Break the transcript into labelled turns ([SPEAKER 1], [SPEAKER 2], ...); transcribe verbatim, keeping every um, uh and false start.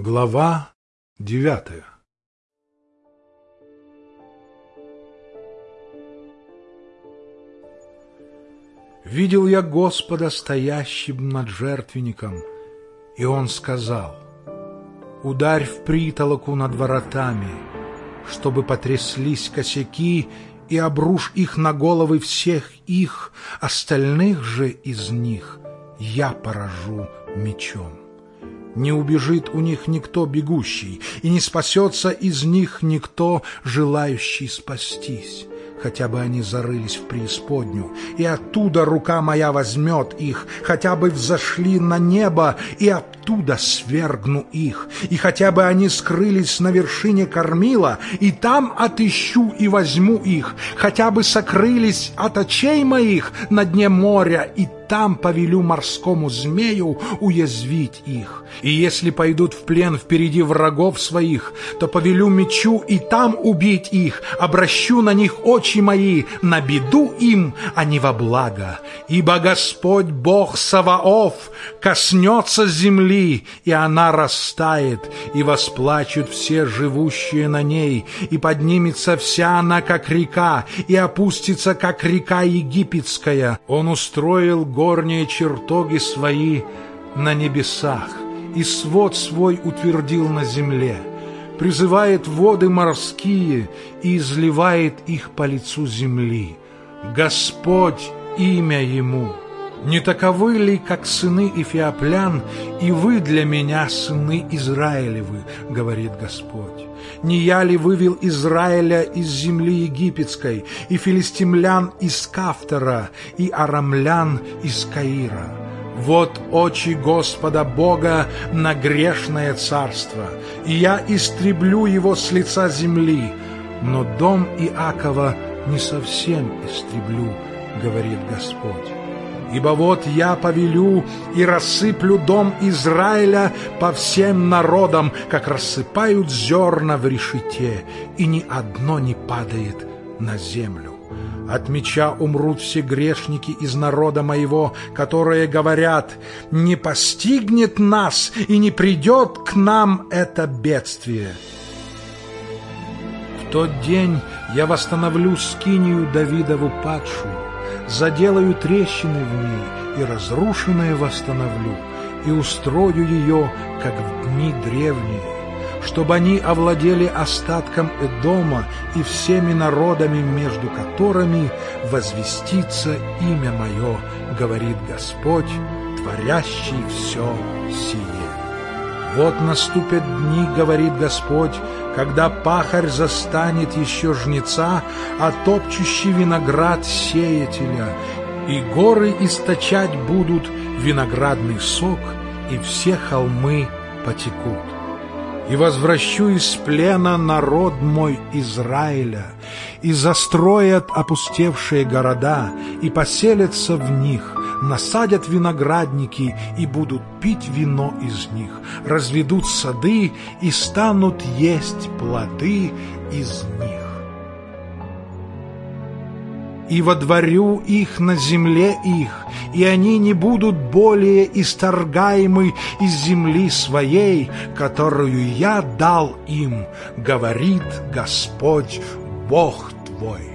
[SPEAKER 1] Глава девятая. Видел я Господа стоящим над жертвенником, и Он сказал: «Ударь в притолоку над воротами, чтобы потряслись косяки, и обрушь их на головы всех их, остальных же из них я поражу мечом. Не убежит у них никто бегущий, и не спасется из них никто, желающий спастись. Хотя бы они зарылись в преисподнюю, и оттуда рука моя возьмет их, хотя бы взошли на небо, и оттуда свергну их, и хотя бы они скрылись на вершине кормила, и там отыщу и возьму их, хотя бы сокрылись от очей моих на дне моря, и там повелю морскому змею уязвить их. И если пойдут в плен впереди врагов своих, то повелю мечу и там убить их, обращу на них очи мои, на беду им, а не во благо. Ибо Господь Бог Саваоф коснется земли, и она растает, и восплачут все живущие на ней, и поднимется вся она, как река, и опустится, как река египетская. Он устроил горние чертоги свои на небесах, и свод свой утвердил на земле, призывает воды морские и изливает их по лицу земли. Господь имя Ему. Не таковы ли, как сыны Эфиоплян, и вы для меня сыны Израилевы, говорит Господь? Не я ли вывел Израиля из земли египетской, и филистимлян из Кафтора, и арамлян из Каира? Вот очи Господа Бога на грешное царство, и я истреблю его с лица земли, но дом Иакова не совсем истреблю, говорит Господь. Ибо вот я повелю и рассыплю дом Израиля по всем народам, как рассыпают зерна в решете, и ни одно не падает на землю. От меча умрут все грешники из народа моего, которые говорят: не постигнет нас и не придет к нам это бедствие. В тот день я восстановлю скинию Давидову падшую, заделаю трещины в ней и разрушенное восстановлю, и устрою ее, как в дни древние, чтобы они овладели остатком Эдома и всеми народами, между которыми возвестится имя мое, говорит Господь, творящий все сие. Вот наступят дни, говорит Господь, когда пахарь застанет еще жнеца, а топчущий виноград сеятеля, и горы источать будут виноградный сок, и все холмы потекут. И возвращу из плена народ мой Израиля, и застроят опустевшие города, и поселятся в них, насадят виноградники и будут пить вино из них, разведут сады и станут есть плоды из них. И водворю их на земле их, и они не будут более исторгаемы из земли своей, которую я дал им, говорит Господь Бог твой.